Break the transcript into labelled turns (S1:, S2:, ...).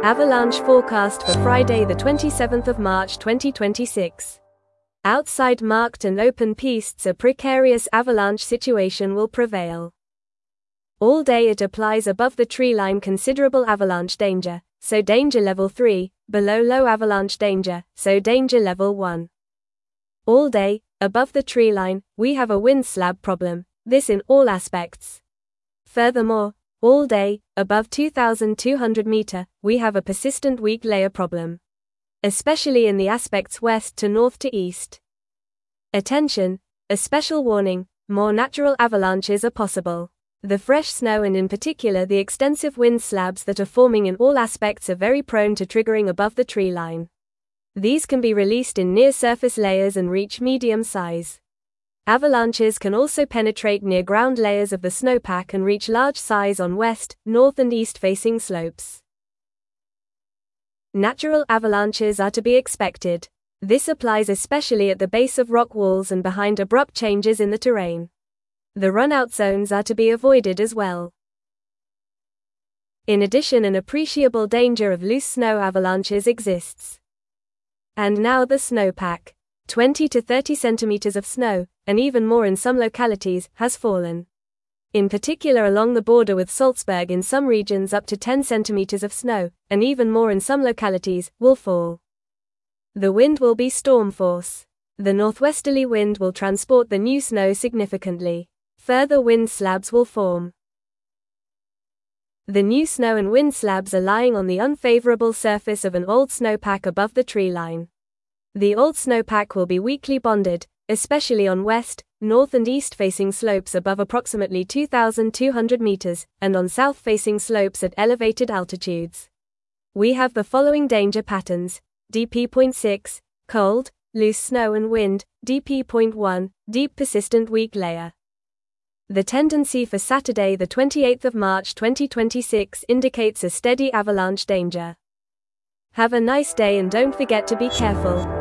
S1: Avalanche forecast for Friday the 27th of March 2026. Outside marked and open pistes, a precarious avalanche situation will prevail. All day it applies above the tree line considerable avalanche danger, so danger level 3, below low avalanche danger, so danger level 1. All day, above the tree line, we have a wind slab problem, this in all aspects. Furthermore, all day, above 2,200 meter, we have a persistent weak layer problem. Especially in the aspects west to north to east. Attention, a special warning, more natural avalanches are possible. The fresh snow and in particular the extensive wind slabs that are forming in all aspects are very prone to triggering above the tree line. These can be released in near surface layers and reach medium size. Avalanches can also penetrate near ground layers of the snowpack and reach large size on west, north and east facing slopes. Natural avalanches are to be expected. This applies especially at the base of rock walls and behind abrupt changes in the terrain. The run-out zones are to be avoided as well. In addition, an appreciable danger of loose snow avalanches exists. And now the snowpack. 20 to 30 centimeters of snow, and even more in some localities, has fallen. In particular along the border with Salzburg in some regions up to 10 centimeters of snow, and even more in some localities, will fall. The wind will be storm force. The northwesterly wind will transport the new snow significantly. Further wind slabs will form. The new snow and wind slabs are lying on the unfavorable surface of an old snowpack above the tree line. The old snowpack will be weakly bonded, especially on west, north and east-facing slopes above approximately 2,200 meters, and on south-facing slopes at elevated altitudes. We have the following danger patterns: DP.6, cold, loose snow and wind; DP.1, deep persistent weak layer. The tendency for Saturday the 28th of March 2026 indicates a steady avalanche danger. Have a nice day and don't forget to be careful.